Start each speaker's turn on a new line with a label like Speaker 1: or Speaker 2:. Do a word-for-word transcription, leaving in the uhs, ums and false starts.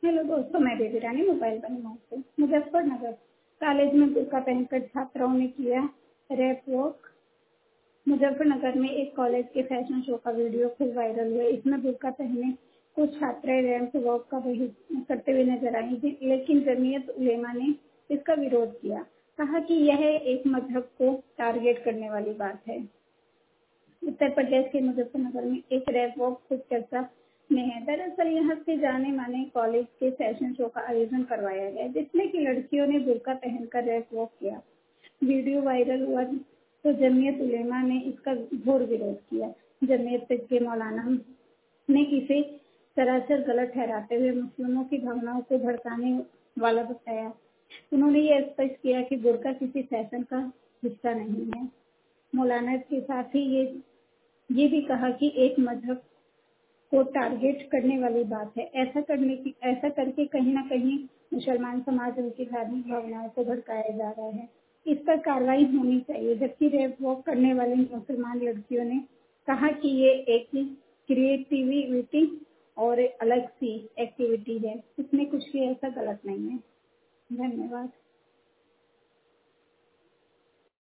Speaker 1: Hello दोस्तों, मैं Baby Rani mobile बनी मऊ से। मुजफ्फरनगर कॉलेज में बुर्का पहनकर छात्राओं ने किया रैप वॉक। मुजफ्फरनगर में एक कॉलेज के फैशन शो का वीडियो खूब वायरल हुआ। इसमें बुर्का पहने कुछ छात्राएं रैंप वॉक का वही करते हुए नजर आई, लेकिन जमीयत उलेमा ने इसका विरोध किया। कहा कि यह एक मजहब को टारगेट करने वाली बात है। उत्तर प्रदेश के मुजफ्फरनगर में एक रैप वॉक खूब चर्चा में है। दरअसल यहाँ से जाने माने कॉलेज के फैशन शो का आयोजन करवाया गया, जिसमें कि लड़कियों ने बुर्का पहनकर रैप वॉक किया। वीडियो वायरल हुआ तो जमीयत उलेमा ने इसका घोर विरोध किया। जमीयत के मौलाना ने इसे सरासर गलत ठहराते हुए मुस्लिमों की भावनाओं को भड़काने वाला बताया। उन्होंने ये स्पष्ट किया कि बुर्का किसी फैशन का हिस्सा नहीं है। मौलाना के साथ ही ये ये भी कहा कि एक मजहब को टारगेट करने वाली बात है। ऐसा करने की ऐसा करके कहीं ना कहीं मुसलमान समाज उनकी धार्मिक भावनाओं को भड़काया जा रहा है। इस पर कार्रवाई होनी चाहिए। जबकि रैप वॉक करने वाली मुसलमान लड़कियों ने कहा कि ये एक क्रिएटिविटी और अलग सी एक्टिविटी है, इसमें कुछ भी ऐसा गलत नहीं है। धन्यवाद।